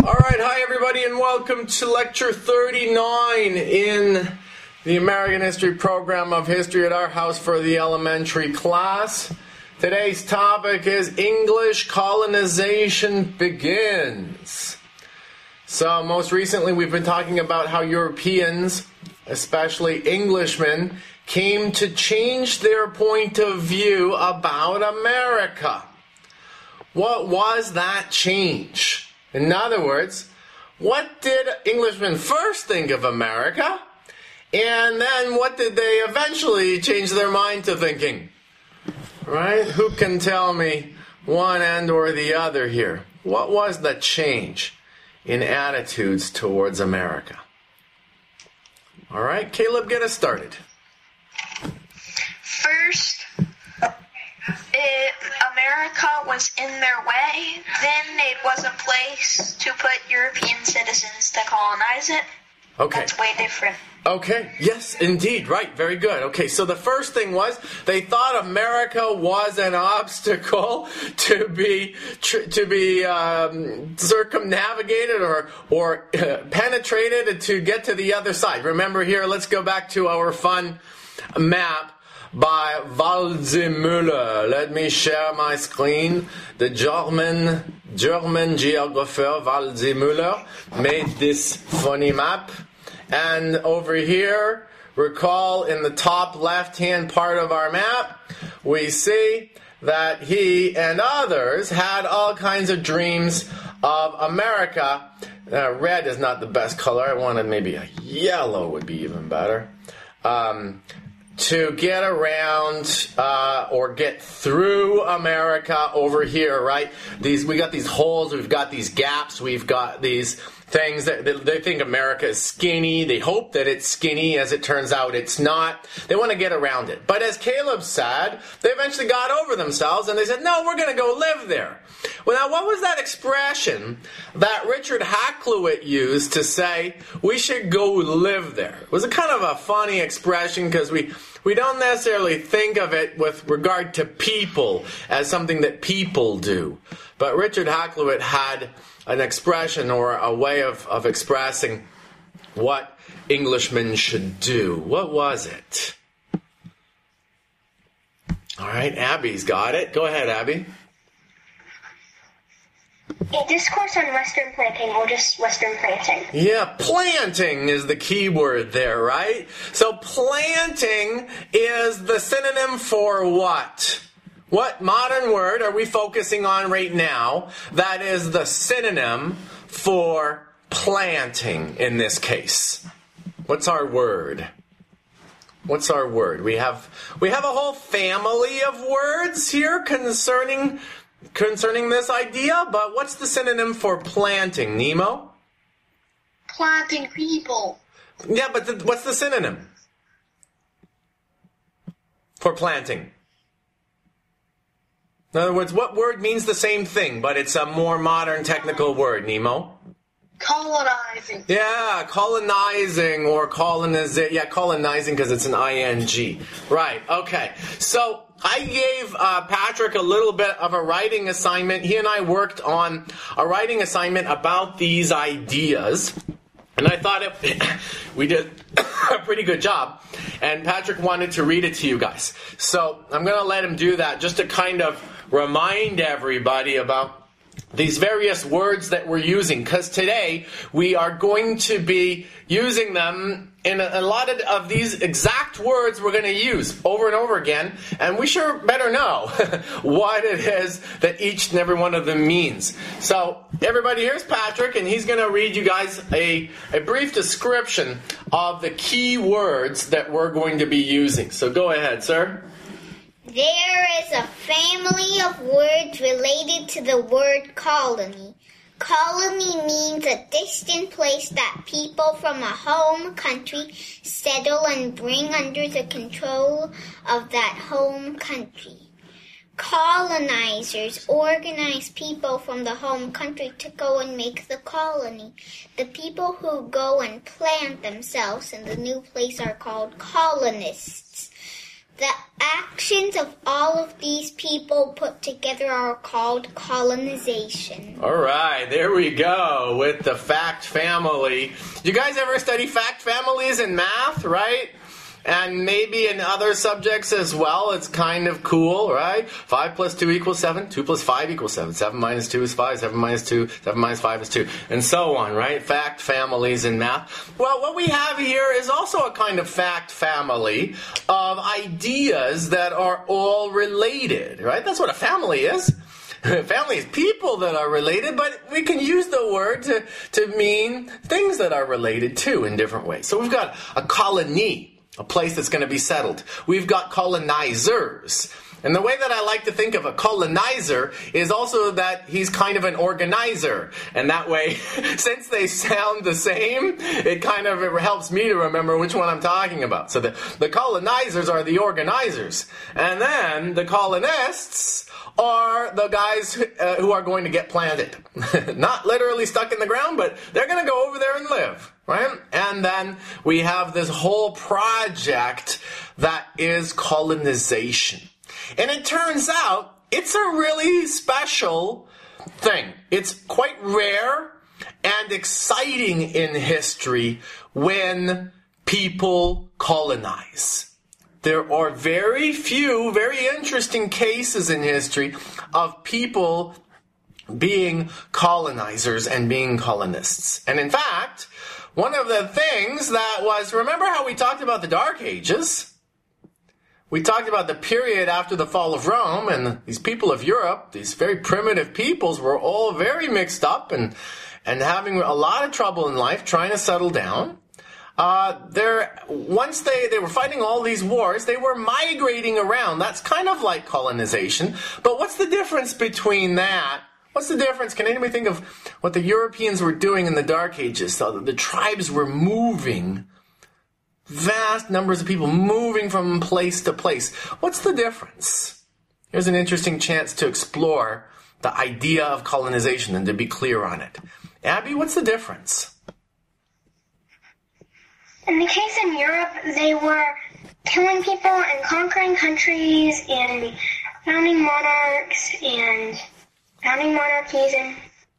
All right, hi everybody, and welcome to Lecture 39 in the American History program of History at Our House for the elementary class. Today's topic is English colonization begins. So most recently we've been talking about how Europeans, especially Englishmen, came to change their point of view about America. What was that change? In other words, what did Englishmen first think of America? And then what did they eventually change their mind to thinking? Right? Who can tell me one end or the other here? What was the change in attitudes towards America? All right, Caleb, get us started. First, America was in their way. Then it was a place to put European citizens to colonize it. Okay. That's way different. Okay, yes, indeed, right, very good. Okay, so the first thing was they thought America was an obstacle to be circumnavigated or penetrated to get to the other side. Remember here, let's go back to our fun map by Waldseemüller. Let me share my screen. The German geographer Waldseemüller made this funny map. And over here, recall in the top left-hand part of our map, we see that he and others had all kinds of dreams of America. Red is not the best color. I wanted maybe a yellow would be even better. To get around or get through America over here, right? We got these holes, we've got these gaps, we've got these things that they think America is skinny. They hope that it's skinny. As it turns out, it's not. They want to get around it. But as Caleb said, they eventually got over themselves and they said, no, we're going to go live there. Well, now, what was that expression that Richard Hakluyt used to say, we should go live there? It was a kind of a funny expression because we don't necessarily think of it with regard to people as something that people do. But Richard Hakluyt had an expression or a way of expressing what Englishmen should do. What was it? All right, Abby's got it. Go ahead, Abby. A discourse on Western planting or just Western planting? Yeah, planting is the key word there, right? So planting is the synonym for what? What modern word are we focusing on right now that is the synonym for planting in this case? What's our word? What's our word? We have a whole family of words here concerning this idea, but what's the synonym for planting, Nemo? Planting people. Yeah, but what's the synonym for planting? In other words, what word means the same thing, but it's a more modern technical word, Nemo? Colonizing. Yeah, colonizing or colonizing. Yeah, colonizing because it's an ing. Right, okay. So I gave Patrick a little bit of a writing assignment. He and I worked on a writing assignment about these ideas. And I thought we did a pretty good job. And Patrick wanted to read it to you guys. So I'm going to let him do that just to kind of remind everybody about these various words that we're using. Because today we are going to be using them in a lot of these exact words we're going to use over and over again. And we sure better know what it is that each and every one of them means. So everybody, here's Patrick, and he's going to read you guys a brief description of the key words that we're going to be using. So go ahead, sir. There is a family of words related to the word colony. Colony means a distant place that people from a home country settle and bring under the control of that home country. Colonizers organize people from the home country to go and make the colony. The people who go and plant themselves in the new place are called colonists. The actions of all of these people put together are called colonization. All right, there we go with the fact family. You guys ever study fact families in math, right? And maybe in other subjects as well. It's kind of cool, right? 5 plus 2 equals 7. 2 plus 5 equals 7. 7 minus 2 is 5. 7 minus 2, 7 minus 5 is 2. And so on, right? Fact families in math. Well, what we have here is also a kind of fact family of ideas that are all related, right? That's what a family is. Family is people that are related, but we can use the word to mean things that are related too in different ways. So we've got a colony, a place that's going to be settled. We've got colonizers. And the way that I like to think of a colonizer is also that he's kind of an organizer. And that way, since they sound the same, it kind of helps me to remember which one I'm talking about. So the colonizers are the organizers. And then the colonists are the guys who are going to get planted. Not literally stuck in the ground, but they're going to go over there and live. Right? And then we have this whole project that is colonization. And it turns out it's a really special thing. It's quite rare and exciting in history when people colonize. There are very few, very interesting cases in history of people being colonizers and being colonists. And in fact, one of the things that was, remember how we talked about the Dark Ages? We talked about the period after the fall of Rome, and these people of Europe, these very primitive peoples, were all very mixed up and having a lot of trouble in life trying to settle down. Once they were fighting all these wars, they were migrating around. That's kind of like colonization. But what's the difference between that? What's the difference? Can anybody think of what the Europeans were doing in the Dark Ages? So the tribes were moving, vast numbers of people moving from place to place. What's the difference? Here's an interesting chance to explore the idea of colonization and to be clear on it. Abby, what's the difference? In the case in Europe, they were killing people and conquering countries and founding monarchs and founding monarchies and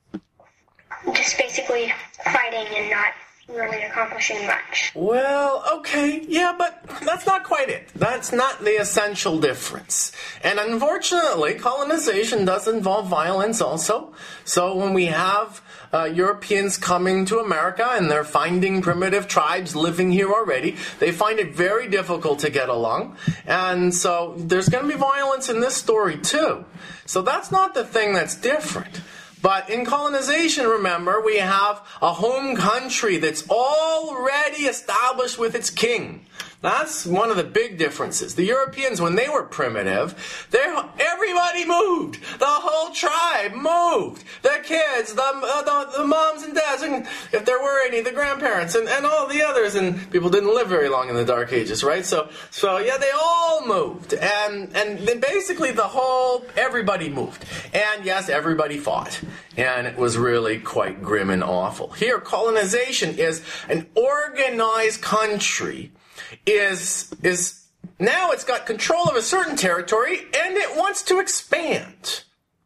just basically fighting and not really accomplishing much. Well, okay, yeah, but that's not quite it. That's not the essential difference. And unfortunately, colonization does involve violence also. So when we have Europeans coming to America and they're finding primitive tribes living here already, they find it very difficult to get along. And so there's going to be violence in this story too. So that's not the thing that's different. But in colonization, remember, we have a home country that's already established with its king. That's one of the big differences. The Europeans, when they were primitive, everybody moved. The whole tribe moved. The kids, the moms and dads, and if there were any, the grandparents, and all the others. And people didn't live very long in the Dark Ages, right? So yeah, they all moved. And then basically everybody moved. And yes, everybody fought. And it was really quite grim and awful. Here, colonization is an organized country. Is now it's got control of a certain territory and it wants to expand.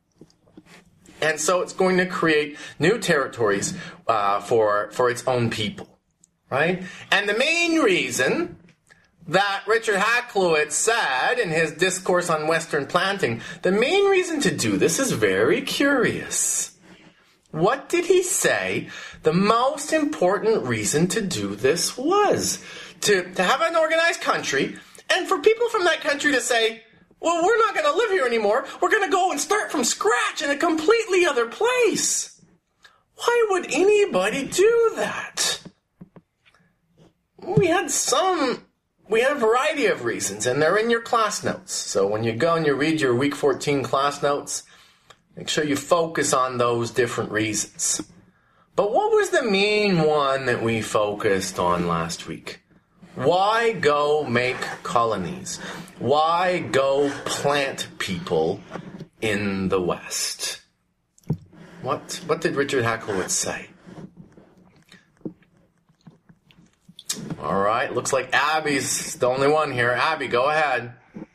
And so it's going to create new territories for its own people, right? And the main reason that Richard Hakluyt said in his discourse on Western planting, the main reason to do this is very curious. What did he say the most important reason to do this was? To have an organized country, and for people from that country to say, well, we're not going to live here anymore. We're going to go and start from scratch in a completely other place. Why would anybody do that? We had a variety of reasons, and they're in your class notes. So when you go and you read your Week 14 class notes, make sure you focus on those different reasons. But what was the main one that we focused on last week? Why go make colonies? Why go plant people in the West? What did Richard Hakluyt say? All right, looks like Abby's the only one here. Abby, go ahead.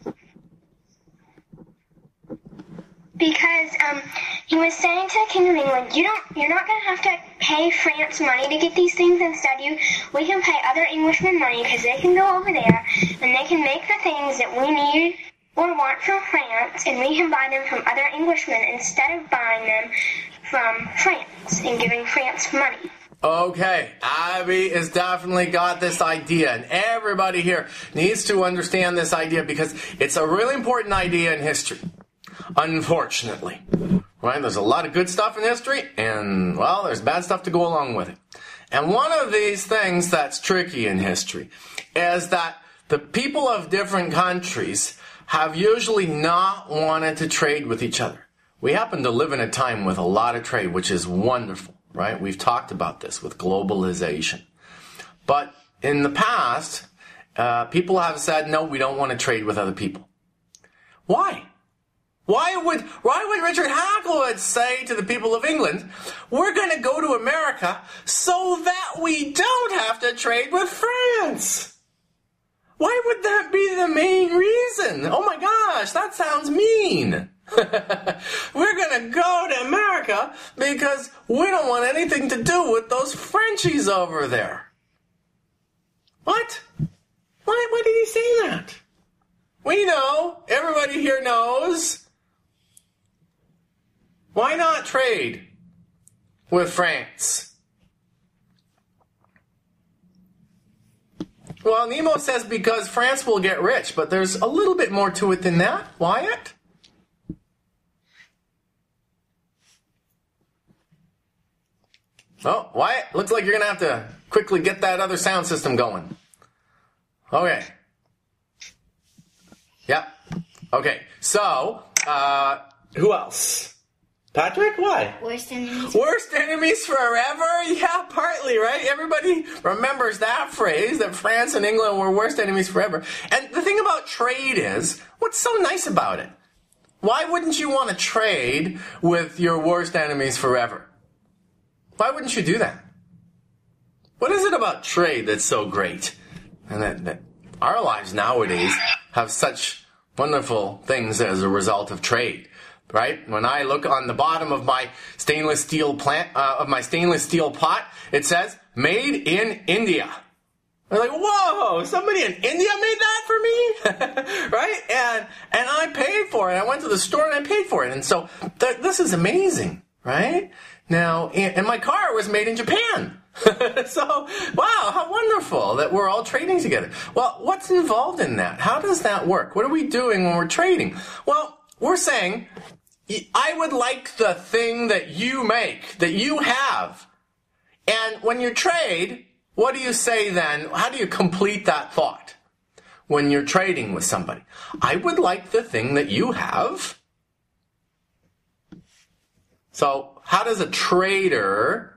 Because he was saying to the King of England, you're not going to have to pay France money to get these things. Instead, we can pay other Englishmen money because they can go over there and they can make the things that we need or want from France, and we can buy them from other Englishmen instead of buying them from France and giving France money. Okay, Abby has definitely got this idea, and everybody here needs to understand this idea because it's a really important idea in history. Unfortunately, right? There's a lot of good stuff in history, and, well, there's bad stuff to go along with it. And one of these things that's tricky in history is that the people of different countries have usually not wanted to trade with each other. We happen to live in a time with a lot of trade, which is wonderful, right? We've talked about this with globalization. But in the past, people have said, no, we don't want to trade with other people. Why? Why would Richard Hakluyt say to the people of England, we're going to go to America so that we don't have to trade with France? Why would that be the main reason? Oh my gosh, that sounds mean. We're going to go to America because we don't want anything to do with those Frenchies over there. What? Why did he say that? We know, everybody here knows. Why not trade with France? Well, Nemo says because France will get rich, but there's a little bit more to it than that. Wyatt? Oh, Wyatt, looks like you're going to have to quickly get that other sound system going. Okay. Yep. Okay, so, who else? Patrick, why? Worst enemies. Worst enemies forever? Yeah, partly, right? Everybody remembers that phrase, that France and England were worst enemies forever. And the thing about trade is, what's so nice about it? Why wouldn't you want to trade with your worst enemies forever? Why wouldn't you do that? What is it about trade that's so great? And that our lives nowadays have such wonderful things as a result of trade. Right? When I look on the bottom of my stainless steel pot, it says, made in India. I'm like, whoa, somebody in India made that for me? Right? And I paid for it. I went to the store and I paid for it. And so this is amazing, right? Now, and my car was made in Japan. So, wow, how wonderful that we're all trading together. Well, what's involved in that? How does that work? What are we doing when we're trading? Well, we're saying, I would like the thing that you make, that you have. And when you trade, what do you say then? How do you complete that thought when you're trading with somebody? I would like the thing that you have. So how does a trader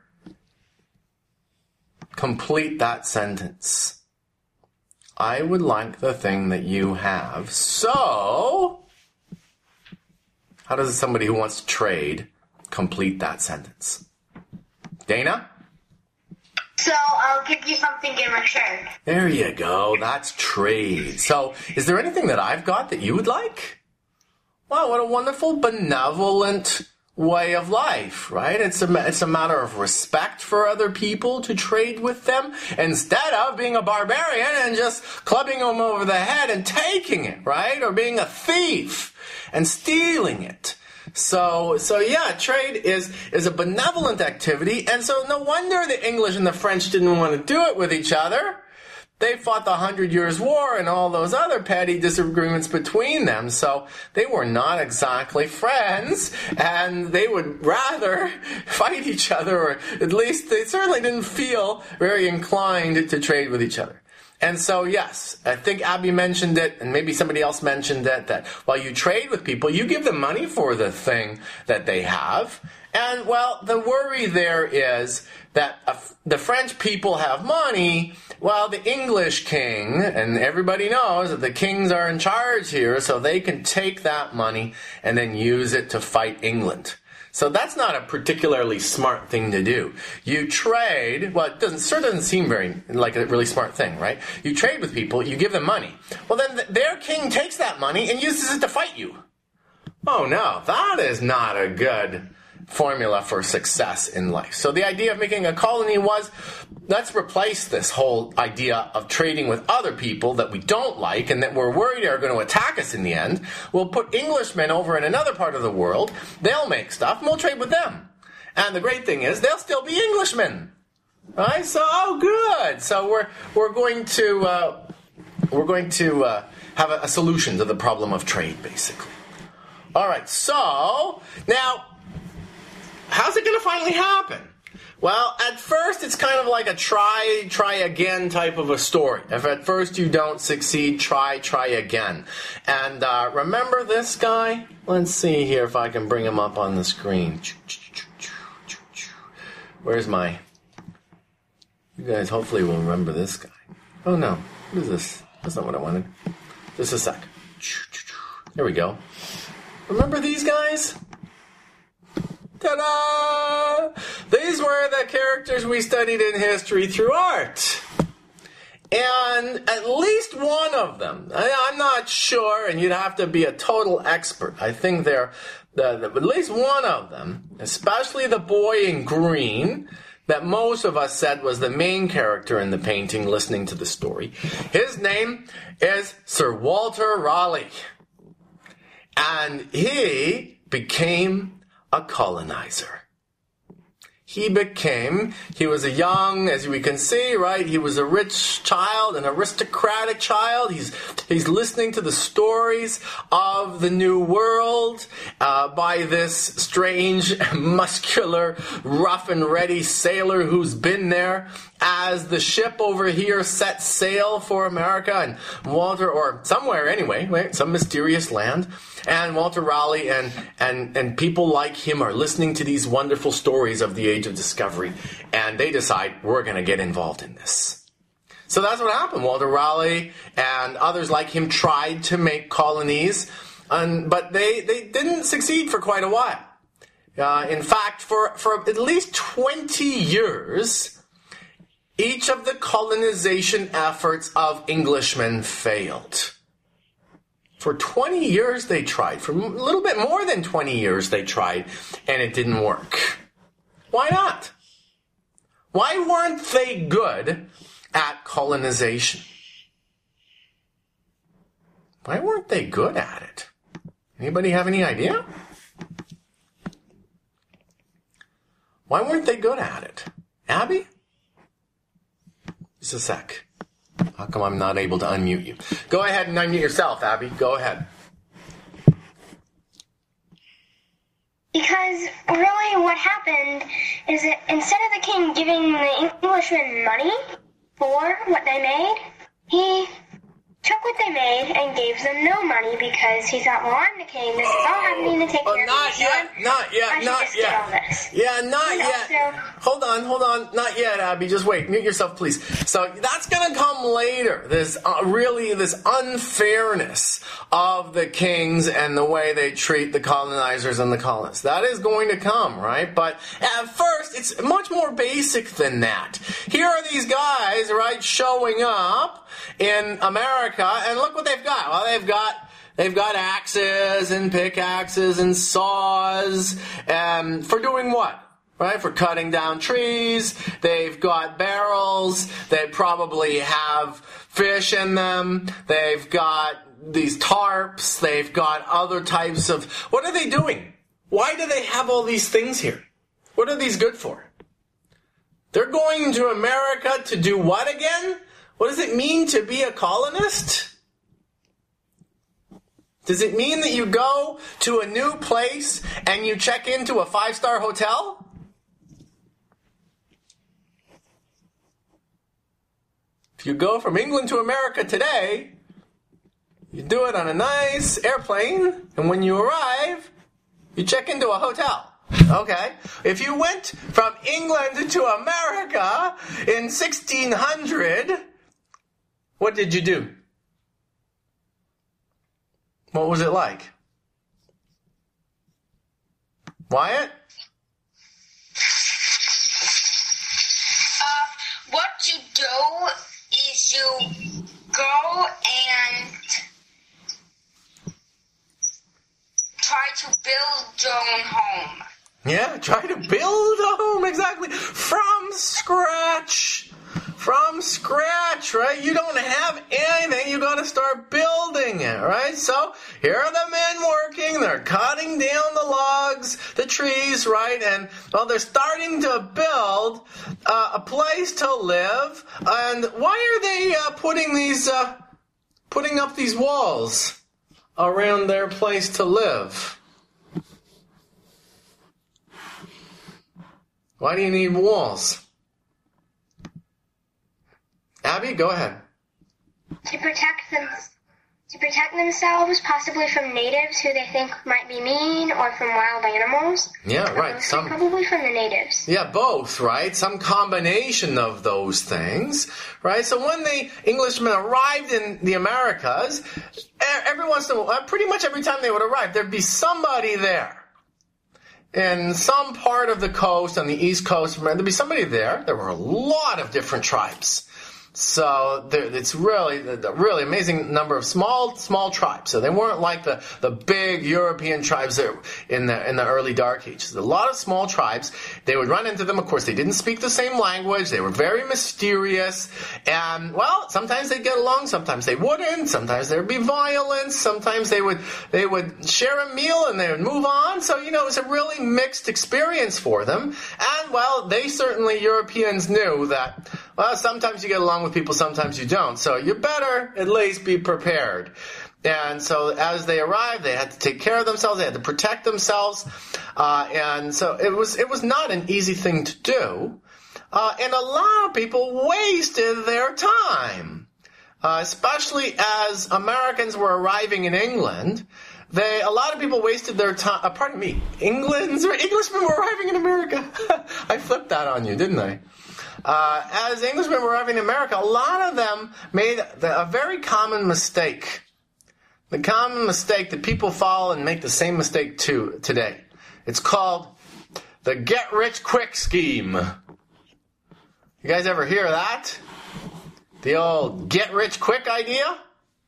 complete that sentence? I would like the thing that you have. So how does somebody who wants to trade complete that sentence? Dana? So I'll give you something in return. There you go. That's trade. So is there anything that I've got that you would like? Wow, what a wonderful, benevolent way of life, right? It's a matter of respect for other people to trade with them instead of being a barbarian and just clubbing them over the head and taking it, right? Or being a thief and stealing it. So yeah, trade is a benevolent activity, and so no wonder the English and the French didn't want to do it with each other. They fought the 100 Years' War and all those other petty disagreements between them, so they were not exactly friends, and they would rather fight each other, or at least they certainly didn't feel very inclined to trade with each other. And so, yes, I think Abby mentioned it, and maybe somebody else mentioned it, that while you trade with people, you give them money for the thing that they have. And, well, the worry there is that the French people have money, while the English king, and everybody knows that the kings are in charge here, so they can take that money and then use it to fight England. So that's not a particularly smart thing to do. You trade, well, it doesn't seem very like a really smart thing, right? You trade with people, you give them money. Well, then their king takes that money and uses it to fight you. Oh no, that is not a good formula for success in life. So the idea of making a colony was, let's replace this whole idea of trading with other people that we don't like and that we're worried are going to attack us in the end. We'll put Englishmen over in another part of the world. They'll make stuff and we'll trade with them. And the great thing is, they'll still be Englishmen. Right? So, oh good. So we're going to have a solution to the problem of trade, basically. All right. So now, how's it going to finally happen? Well, at first, it's kind of like a try again type of a story. If at first you don't succeed, try again. And remember this guy? Let's see here if I can bring him up on the screen. Where's my... You guys hopefully will remember this guy. Oh no, what is this? That's not what I wanted. Just a sec. There we go. Remember these guys? Ta-da! These were the characters we studied in history through art. And at least one of them, I'm not sure, and you'd have to be a total expert. I think they're, at least one of them, especially the boy in green, that most of us said was the main character in the painting listening to the story. His name is Sir Walter Raleigh. And he became a colonizer. He was a young, as we can see, right? He was a rich child, an aristocratic child. He's listening to the stories of the New World by this strange, muscular, rough and ready sailor who's been there as the ship over here sets sail for America and Walter, or somewhere anyway, right? Some mysterious land. And Walter Raleigh and people like him are listening to these wonderful stories of the Age of Discovery, and they decide, we're going to get involved in this. So that's what happened. Walter Raleigh and others like him tried to make colonies, but they didn't succeed for quite a while. In fact, for at least 20 years, each of the colonization efforts of Englishmen failed. For 20 years they tried. For a little bit more than 20 years they tried, and it didn't work. Why not? Why weren't they good at colonization? Why weren't they good at it? Anybody have any idea? Why weren't they good at it? Abby? Just a sec. How come I'm not able to unmute you? Go ahead and unmute yourself, Abby. Go ahead. Because really what happened is that instead of the king giving the Englishmen money for what they made, he took what they made and gave them no money because he thought, well, I'm the king. This is all happening to take care of me. Not yet. Yeah, not yet. Hold on. Not yet, Abby. Just wait. Mute yourself, please. So that's going to come later. This unfairness of the kings and the way they treat the colonizers and the colonists. That is going to come, right? But at first, it's much more basic than that. Here are these guys, right, showing up in America, and look what they've got. Well, they've got axes and pickaxes and saws, for doing what? Right, for cutting down trees. They've got barrels. They probably have fish in them. They've got these tarps. They've got other types of... What are they doing? Why do they have all these things here? What are these good for? They're going to America to do what again? What does it mean to be a colonist? Does it mean that you go to a new place and you check into a 5-star hotel? If you go from England to America today, you do it on a nice airplane, and when you arrive, you check into a hotel. Okay? If you went from England to America in 1600, what did you do? What was it like? Wyatt? What you do is you go and try to build your own home. Yeah, try to build a home, exactly, from scratch. From scratch, right? You don't have anything, you gotta start building it, right? So, here are the men working, they're cutting down the logs, the trees, right? And, well, they're starting to build a place to live. And why are they putting up these walls around their place to live? Why do you need walls? Abby, go ahead. To protect themselves, possibly from natives who they think might be mean, or from wild animals. Yeah, right. Probably from the natives. Yeah, both, right? Some combination of those things, right? So when the Englishmen arrived in the Americas, every once in a while, pretty much every time they would arrive, there'd be somebody there. In some part of the coast, on the East Coast, there'd be somebody there. There were a lot of different tribes. So it's really a really amazing number of small tribes. So they weren't like the big European tribes that in the early Dark Ages. A lot of small tribes. They would run into them. Of course, they didn't speak the same language. They were very mysterious. And, well, sometimes they'd get along. Sometimes they wouldn't. Sometimes there'd be violence. Sometimes they would share a meal and they would move on. So, it was a really mixed experience for them. And, well, Europeans knew that, well, sometimes you get along with people, sometimes you don't. So you better at least be prepared. And so as they arrived, they had to take care of themselves. They had to protect themselves. And so it was not an easy thing to do. And a lot of people wasted their time, especially as Americans were arriving in England. A lot of people wasted their time. Englishmen were arriving in America. I flipped that on you, didn't I? As Englishmen were arriving in America, a lot of them made a very common mistake. The common mistake that people follow and make the same mistake today. It's called the get-rich-quick scheme. You guys ever hear that? The old get-rich-quick idea?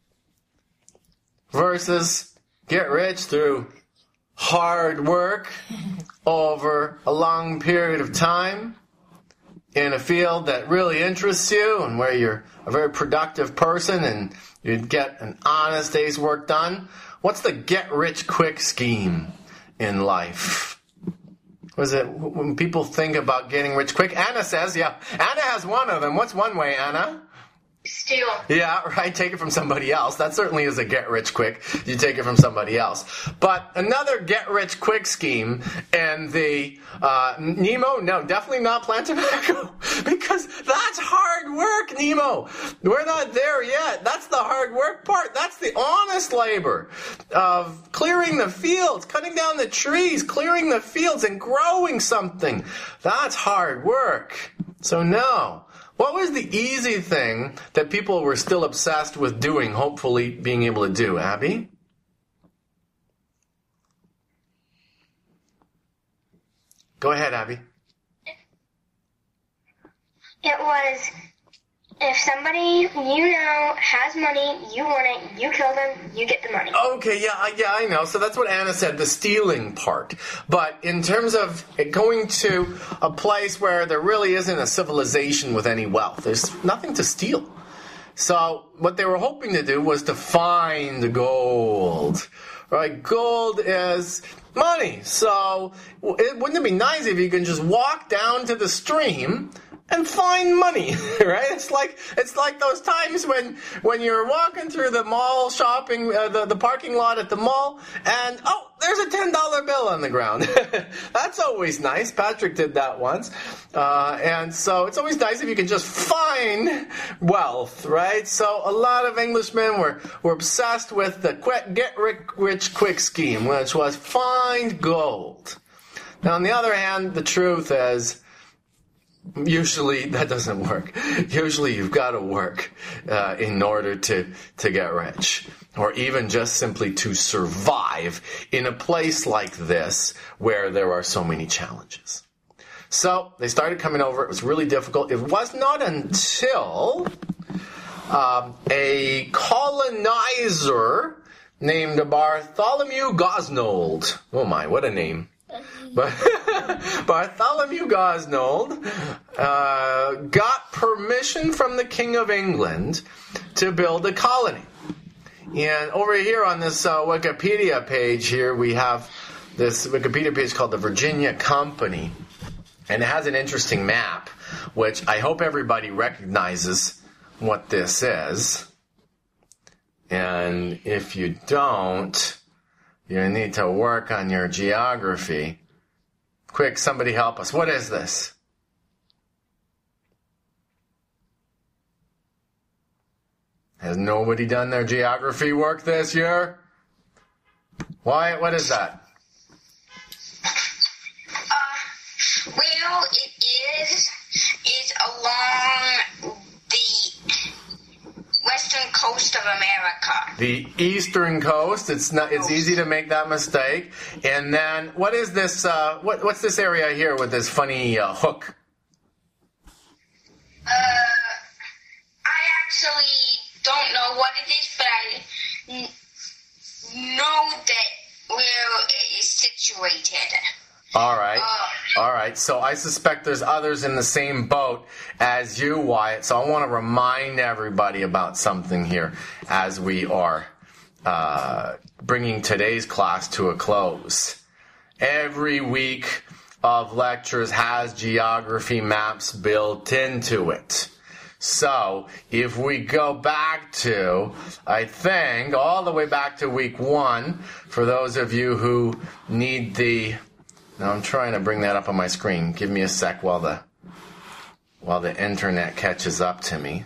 Versus get rich through hard work over a long period of time in a field that really interests you and where you're a very productive person and you'd get an honest day's work done. What's the get-rich-quick scheme in life? Was it when people think about getting rich quick? Anna says, yeah. Anna has one of them. What's one way, Anna? Steal. Yeah, right. Take it from somebody else. That certainly is a get-rich-quick. You take it from somebody else. But another get-rich-quick scheme and the Nemo, no, definitely not plant tobacco because that's hard work, Nemo. We're not there yet. That's the hard work part. That's the honest labor of clearing the fields, cutting down the trees, clearing the fields and growing something. That's hard work. So no. What was the easy thing that people were still obsessed with doing, hopefully being able to do, Abby? Go ahead, Abby. It was, if somebody has money, you want it, you kill them, you get the money. Okay, yeah, I know. So that's what Anna said, the stealing part. But in terms of going to a place where there really isn't a civilization with any wealth, there's nothing to steal. So what they were hoping to do was to find gold. Right? Gold is money. So wouldn't it be nice if you can just walk down to the stream and find money, right? It's like those times when you're walking through the mall shopping, the parking lot at the mall, and there's a $10 bill on the ground. That's always nice. Patrick did that once. And so it's always nice if you can just find wealth, right? So a lot of Englishmen were obsessed with the get-rich-quick scheme, which was find gold. Now, on the other hand, the truth is, Usually that doesn't work. Usually you've got to work in order to get rich, or even just simply to survive in a place like this where there are so many challenges. So they started coming over. It was really difficult. It was not until a colonizer named Bartholomew Gosnold. Oh my, what a name. Bartholomew Gosnold got permission from the King of England to build a colony. And over here on this Wikipedia page here, we have this Wikipedia page called the Virginia Company. And it has an interesting map, which I hope everybody recognizes what this is. And if you don't, you need to work on your geography. Quick, somebody help us. What is this? Has nobody done their geography work this year? Wyatt, what is that? Well, it's along the western coast of America. The eastern coast. It's easy to make that mistake. And then, what is this? What's this area here with this funny hook? I actually don't know what it is, but I know that where it is situated. All right. So I suspect there's others in the same boat as you, Wyatt. So I want to remind everybody about something here as we are bringing today's class to a close. Every week of lectures has geography maps built into it. So if we go back to, I think, all the way back to week 1, for those of you who need the... Now I'm trying to bring that up on my screen. Give me a sec while the internet catches up to me.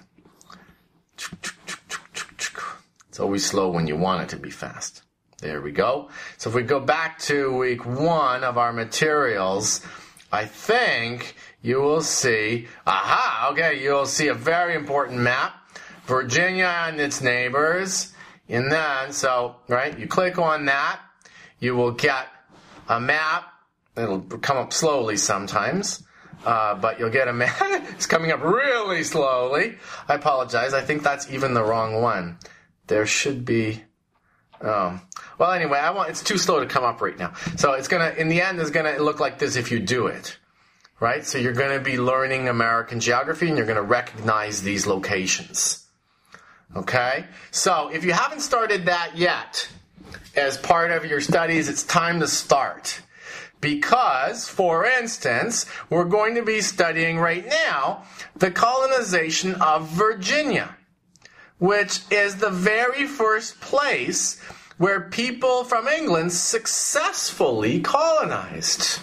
It's always slow when you want it to be fast. There we go. So if we go back to week 1 of our materials, I think you will see, you'll see a very important map, Virginia and its neighbors. And then, you click on that, you will get a map. It'll come up slowly sometimes, but you'll get a map. It's coming up really slowly. I apologize. I think that's even the wrong one. There should be... well, anyway, it's too slow to come up right now. So in the end, it's gonna look like this if you do it, right? So you're gonna be learning American geography, and you're gonna recognize these locations. Okay? So if you haven't started that yet, as part of your studies, it's time to start. Because, for instance, we're going to be studying right now the colonization of Virginia, which is the very first place where people from England successfully colonized.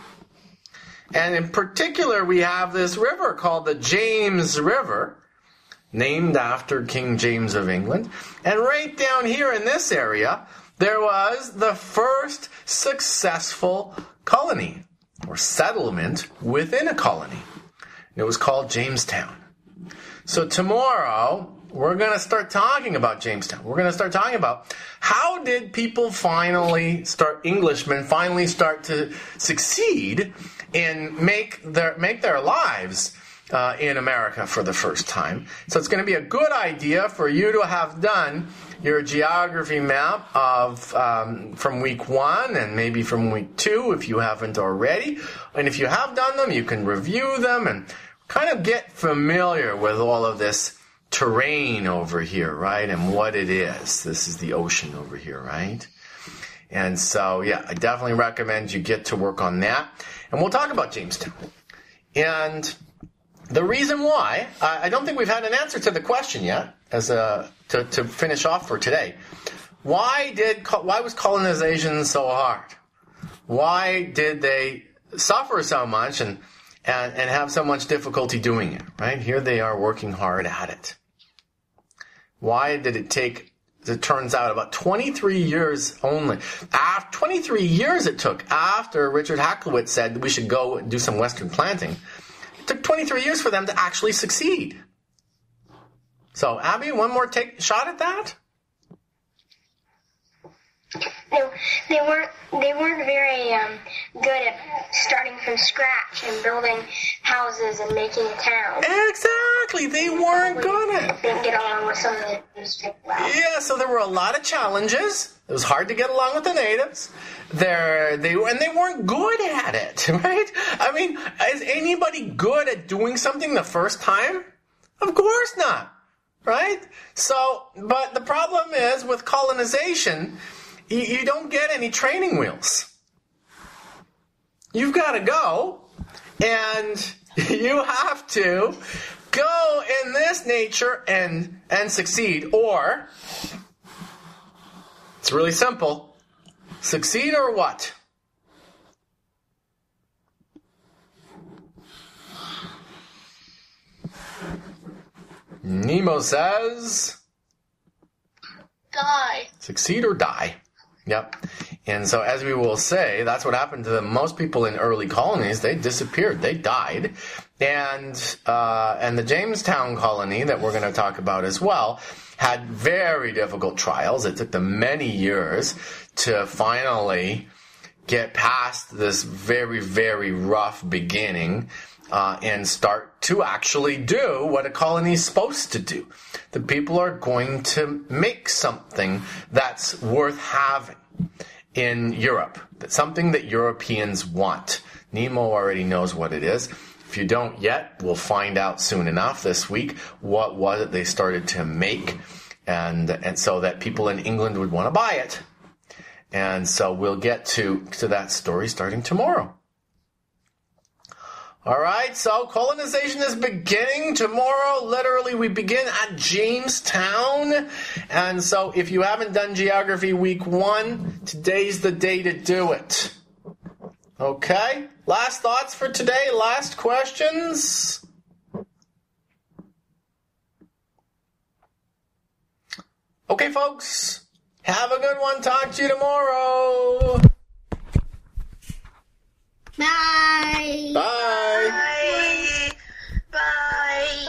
And in particular, we have this river called the James River, named after King James of England. And right down here in this area, there was the first successful colony or settlement within a colony. It was called Jamestown. So tomorrow we're going to start talking about Jamestown. We're going to start talking about how did people Englishmen finally start to succeed and make their lives in America for the first time. So it's going to be a good idea for you to have done your geography map of from week 1 and maybe from week 2 if you haven't already. And if you have done them, you can review them and kind of get familiar with all of this terrain over here, right? And what it is. This is the ocean over here, right? And so, I definitely recommend you get to work on that. And we'll talk about Jamestown. And the reason why, I don't think we've had an answer to the question yet, to finish off for today. Why was colonization so hard? Why did they suffer so much and have so much difficulty doing it, right? Here they are working hard at it. Why did it take, it turns out, about 23 years only. 23 years it took after Richard Hakluyt said we should go do some Western planting. It took took 23 years for them to actually succeed. So, Abby, one more shot at that? No, they weren't very good at starting from scratch and building houses and making a town. Exactly, they weren't good at it. They didn't get along with some of the natives well. Yeah, so there were a lot of challenges. It was hard to get along with the natives. They weren't good at it, right? I mean, is anybody good at doing something the first time? Of course not, right? So, but the problem is with colonization, you don't get any training wheels. You've got to go, and you have to go in this nature and succeed, or it's really simple. Succeed or what? Nemo says, Die. succeed or die. Yep. And so as we will say, that's what happened to most people in early colonies. They disappeared. They died. And the Jamestown colony that we're going to talk about as well had very difficult trials. It took them many years to finally get past this very, very rough beginning and start to actually do what a colony is supposed to do. The people are going to make something that's worth having in Europe. That's something that Europeans want. Nemo already knows what it is. If you don't yet, we'll find out soon enough this week what was it they started to make, and so that people in England would want to buy it. And so we'll get to that story starting tomorrow. All right, so colonization is beginning tomorrow. Literally, we begin at Jamestown. And so if you haven't done Geography Week 1, today's the day to do it. Okay, last thoughts for today, last questions. Okay, folks, have a good one. Talk to you tomorrow. Bye. Bye.